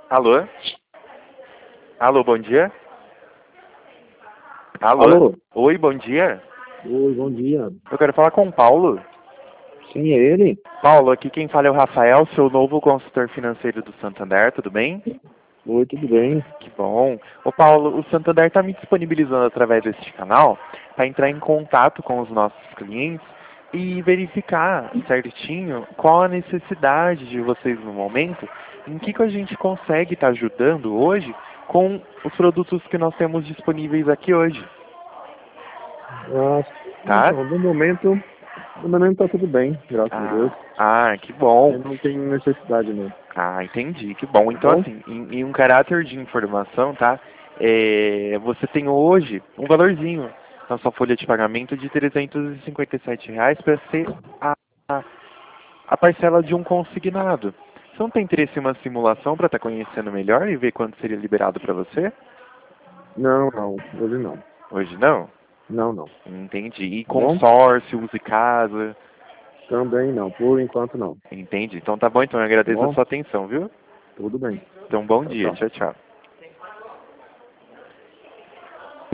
Alô? Alô, bom dia? Alô? Alô? Oi, bom dia. Oi, bom dia. Eu quero falar com o Paulo. Sim, é ele? Paulo, aqui quem fala é o Rafael, seu novo consultor financeiro do Santander, tudo bem? Oi, tudo bem? Que bom. Ô Paulo, o Santander está me disponibilizando através deste canal para entrar em contato com os nossos clientes e verificar certinho qual a necessidade de vocês no momento, em que a gente consegue estar ajudando hoje com os produtos que nós temos disponíveis aqui hoje, Ah, tá? então, no momento tá tudo bem, graças a Deus. Que bom. Eu não tenho necessidade, não. Entendi, que bom. Tá Então, bom? assim, em um caráter de informação, tá? Você tem hoje um valorzinho na sua folha de pagamento de R$ 357 para ser a, a, a parcela de um consignado. Você não tem interesse em uma simulação para estar conhecendo melhor e ver quanto seria liberado para você? Não, não, hoje não. Hoje não? Não, não. Entendi. E Tá bom? consórcio, use casa? Também não, por enquanto não. Entendi. Então tá bom, então eu Tá agradeço a bom? sua atenção, viu? Tudo bem. Então bom Tchau, dia. tchau. Tchau, tchau.